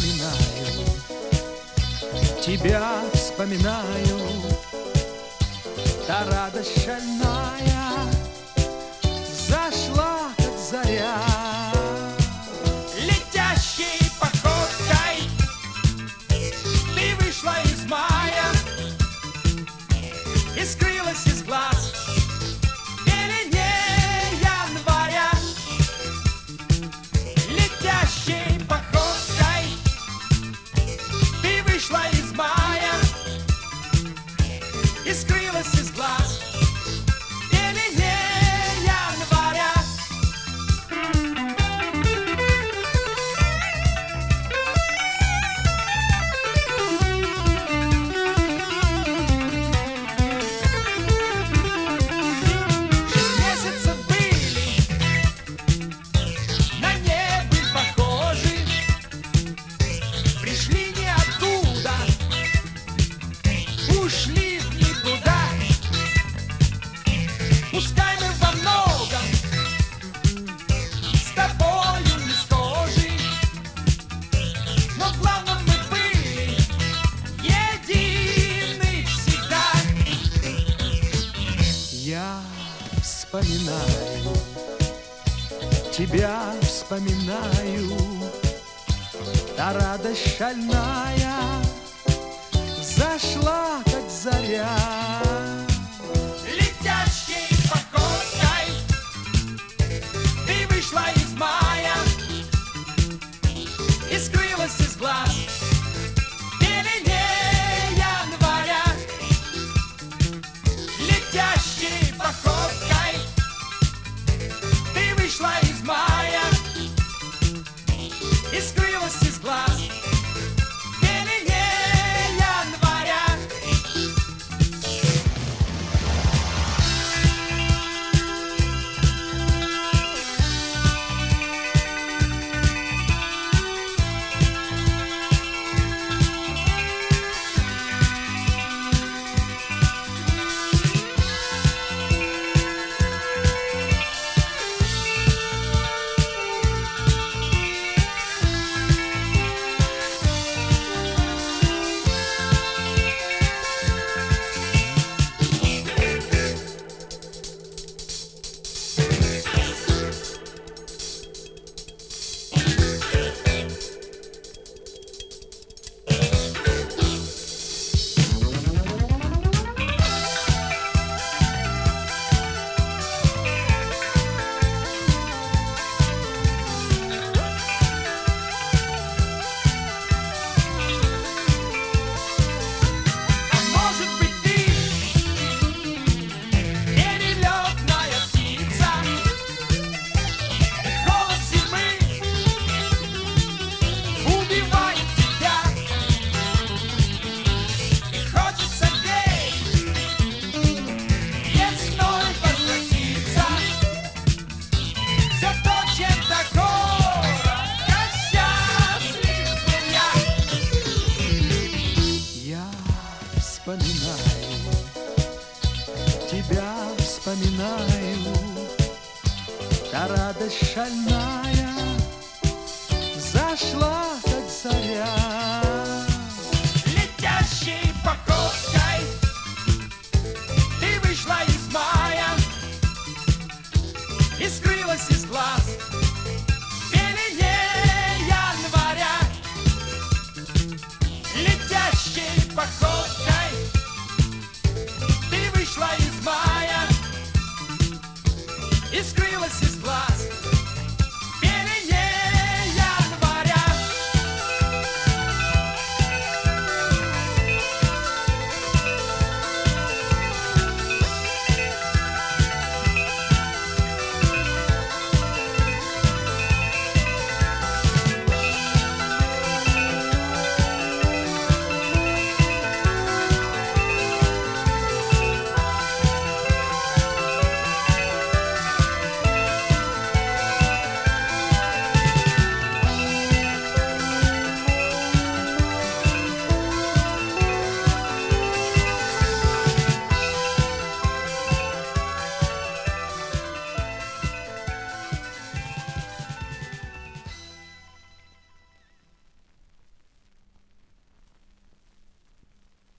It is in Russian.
вспоминаю, тебя вспоминаю. Та радость шальная зашла, как заря. Летящей походкой ты вышла из мая и скрылась из глаз в пелене января. Летящей походкой ты вышла из мая и скрылась из глаз в пелене января. Шесть месяцев были, на небо похожи, пришли не оттуда, ушли в никуда. Пускай мы во многом с тобою не схожи, но в главном мы были едины всегда. Я вспоминаю, тебя вспоминаю. Та радость шальная зашла, как заря.